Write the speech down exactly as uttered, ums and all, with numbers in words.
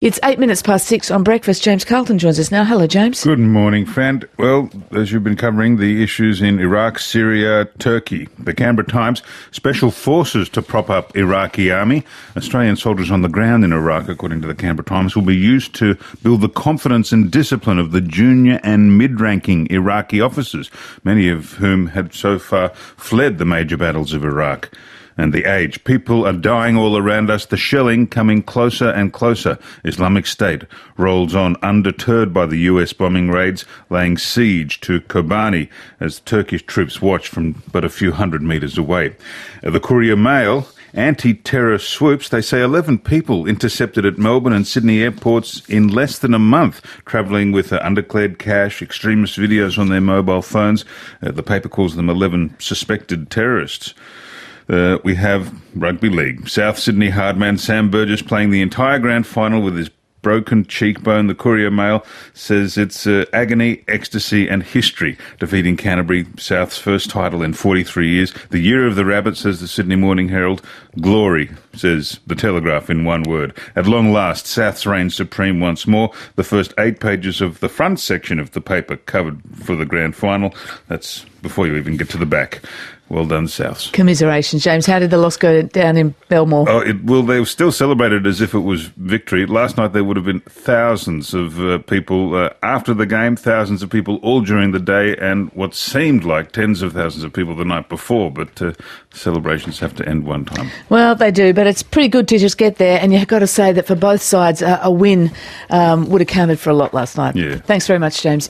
It's eight minutes past six on breakfast. James Carlton joins us now. Hello, James. Good morning, friend. Well, as you've been covering the issues in Iraq, Syria, Turkey, the Canberra Times, special forces to prop up Iraqi army. Australian soldiers on the ground in Iraq, according to the Canberra Times, will be used to build the confidence and discipline of the junior and mid-ranking Iraqi officers, many of whom had so far fled the major battles of Iraq. And the age. People are dying all around us, the shelling coming closer and closer. Islamic State rolls on undeterred by the U S bombing raids, laying siege to Kobani as Turkish troops watch from but a few hundred metres away. The Courier Mail, anti-terror swoops. They say eleven people intercepted at Melbourne and Sydney airports in less than a month, travelling with uh, undeclared cash, extremist videos on their mobile phones. Uh, the paper calls them eleven suspected terrorists. Uh, we have rugby league. South Sydney hardman Sam Burgess playing the entire grand final with his broken cheekbone. The Courier Mail says it's uh, agony, ecstasy and history, defeating Canterbury, South's first title in forty-three years. The year of the rabbit, says the Sydney Morning Herald. Glory, says the Telegraph in one word. At long last, Souths reign supreme once more. The first eight pages of the front section of the paper covered for the grand final. That's before you even get to the back. Well done, Souths. Commiserations, James. How did the loss go down in Belmore? Oh, it, well, they still celebrated as if it was victory. Last night there would have been thousands of uh, people uh, after the game, thousands of people all during the day, and what seemed like tens of thousands of people the night before. But uh, celebrations have to end one time. Well, they do, but it's pretty good to just get there, and you've got to say that for both sides, uh, a win um, would have counted for a lot last night. Yeah. Thanks very much, James.